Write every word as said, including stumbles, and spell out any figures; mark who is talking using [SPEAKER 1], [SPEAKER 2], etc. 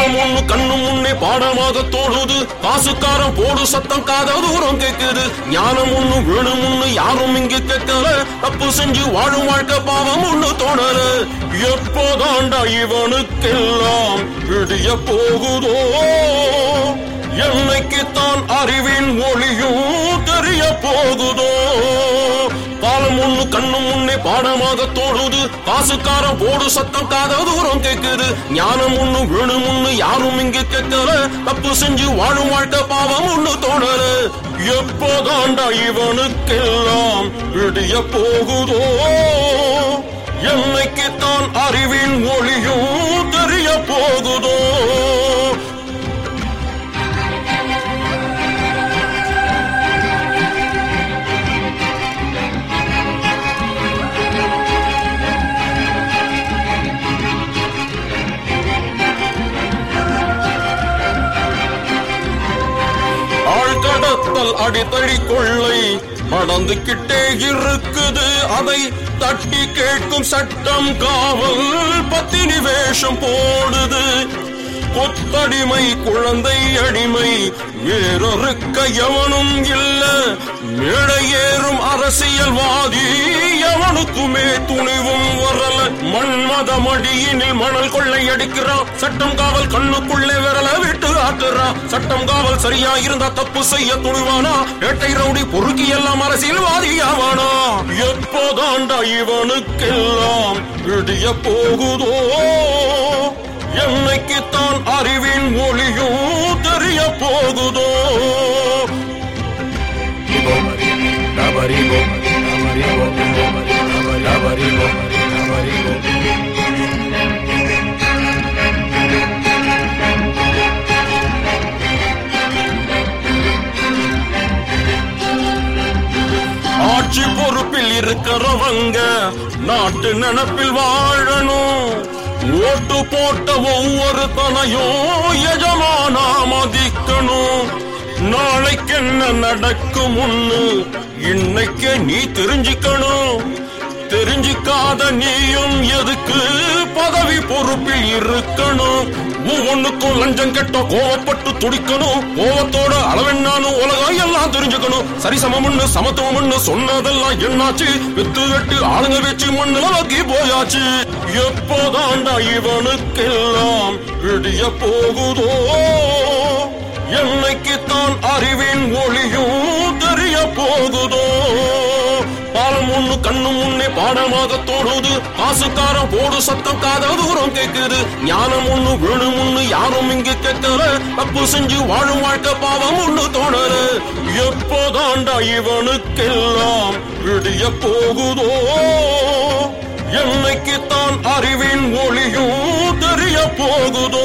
[SPEAKER 1] பாலம் ஒண்ணு கண்ணு முன்னே பாடமாக தோடுது, காசுக்காரன் போடு சத்தம் காத தூரம் கேக்குது. ஞானம் ஒண்ணு வேணும் ஒண்ணு யாரும் இங்கு கேட்கல, தப்பு செஞ்சு வாழும் வாழ்க்கை பாவம் ஒண்ணு தோணல. எப்போதாண்டா இவனுக்கெல்லாம் விடிய போகுதோ, என்னைக்குத்தான் அறிவின் ஒளியும் தெரிய போகுதோ. பாலம் ஒண்ணு கண்ணு முன்னே பாடமாக தோடுது, காசுக்காரன் போடு சத்தம் காத தூரம் கேக்குது. ஞானம் ஒண்ணு வேணும் ஒண்ணு யாரும் இங்கு கேட்கல, தப்பு செஞ்சு வாழும் வாழ்க்கை பாவம் ஒண்ணு தோணல. எப்போதாண்டா இவனுக்கெல்லாம் விடிய போகுதோ, என்னைக்குத்தான் அறிவின் ஒளியும் தெரிய போகுதோ. ஆழ்கடத்தல் அடித்தடி கொள்ளை நடந்துகிட்டே இருக்குது, அதை தட்டி கேட்கும் சட்டம் காவல் பத்தினி வேஷம் போடுது. கொத்தடிமை குழந்தை அடிமை வேறொருக்க எவனும் இல்ல, மேடை ஏறும் அரசியல்வாதி எவனுக்குமே துணிவும் வரல. மண்மத மடியினில் மணல் கொள்ளை அடிக்கிறான், சட்டம் காவல் கண்ணுக்குள்ளே விரல விட்டு ஆட்டுறான். சட்டம் காவல் சரியா இருந்தா தப்பு செய்ய துணிவானா, ஏட்டை ரவுடி பொறுக்கி எல்லாம் அரசியல்வாதி ஆவானா. எப்போதாண்டா இவனுக்கெல்லாம் விடிய போகுதோ, என்னைக்குத்தான் அறிவின் ஒளியும் தெரிய போகுதோ. ஆட்சி பொறுப்பில் இருக்கிறவங்க நாட்டு நினைப்பில் வாழணும், ஓட்டு போட்ட ஒவ்வொரு தனையும் எஜமானா மதிக்கணும். நாளைக்கு என்ன நடக்கும் ஒண்ணு இன்னைக்கு நீ தெரிஞ்சுக்கணும், தெரிஞ்சுக்காத நீயும் எதுக்கு பதவி பொறுப்பில் இருக்கணும். ஒவ்வொன்னுக்கும் லஞ்சம் கெட்ட கோவப்பட்டு துடிக்கணும், கோவத்தோட அளவென்னானும் உலகம் எல்லாம் தெரிஞ்சுக்கணும். சரிசமம்னு சமத்துவம்னு சொன்னதெல்லாம் என்னாச்சு, வித்து வெட்டு ஆளுங்க வச்சு மண்ணுல நோக்கி போயாச்சு. எப்போதாண்டா இவனுக்கெல்லாம் விடிய போகுதோ, என்னைக்குத்தான் அறிவின் ஒளியும் தெரிய போகுதோ. பாலம் ஒண்ணு கண்ணு முன்னே பாடமாக தோடுது, காசுக்காரன் போடு சத்தம் காத தூரம் கேக்குது. ஞானம் ஒண்ணு வேணும் ஒண்ணு யாரும் இங்கு கேட்கல, தப்பு செஞ்சு வாழும் வாழ்க்கை பாவம் ஒண்ணு தோணல. எப்போதாண்டா இவனுக்கெல்லாம் விடிய போகுதோ, என்னைக்குத்தான் அறிவின் ஒளியும் தெரிய போகுதோ.